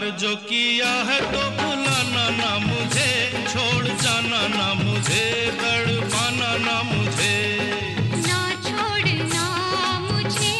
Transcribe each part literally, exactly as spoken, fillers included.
जो किया है तो भुलाना ना मुझे, छोड़ जाना ना मुझे, तड़पाना ना मुझे। ना छोड़ना मुझे,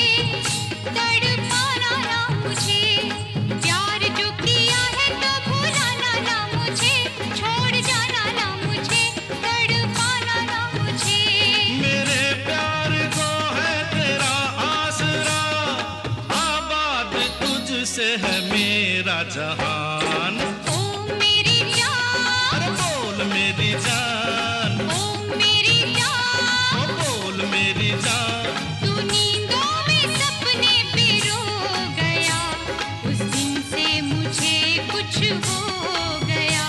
तड़पाना ना मुझे, प्यार जो किया है तो भुलाना ना मुझे, छोड़ जाना ना मुझे, तड़पाना ना मुझे। मेरे प्यार को है तेरा आसरा, आबाद तुझसे है मेरा जहान। ओ मेरी जान, अरे बोल मेरी जान, ओ मेरी जान, ओ बोल मेरी जान। तू नींदों में सपने पिरो गया, उस दिन से मुझे कुछ हो गया।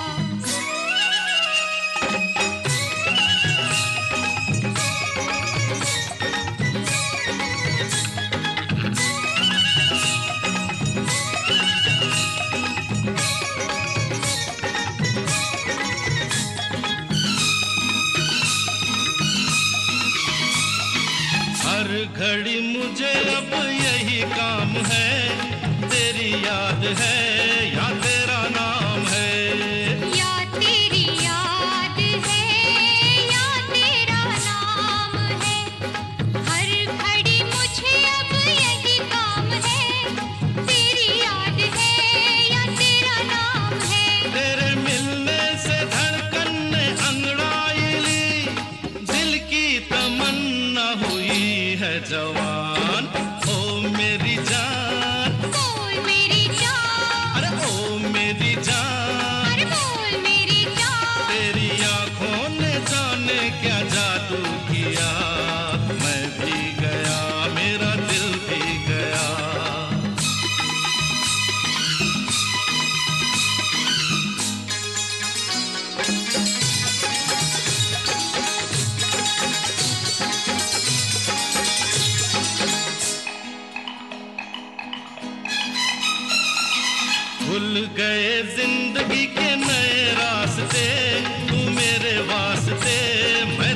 हर घड़ी मुझे अब यही काम है, तेरी याद है या तेरा नाम है। या तेरी याद है या तेरा नाम है, हर घड़ी मुझे अब यही काम है, तेरी याद है या तेरा नाम है। तेरे मिलने से धड़कन ने अंगड़ाई ली, दिल की तमन्ना हुई है जवान। ओ मेरी जान, बोल मेरी जान, अरे ओ मेरी जान। अरे बोल मेरी जान, तेरी आंखों ने जाने क्या जादू किया, मैं भी गया मेरा दिल भी गया। भूल गए जिंदगी के नए रास्ते, तू मेरे वास्ते, मैं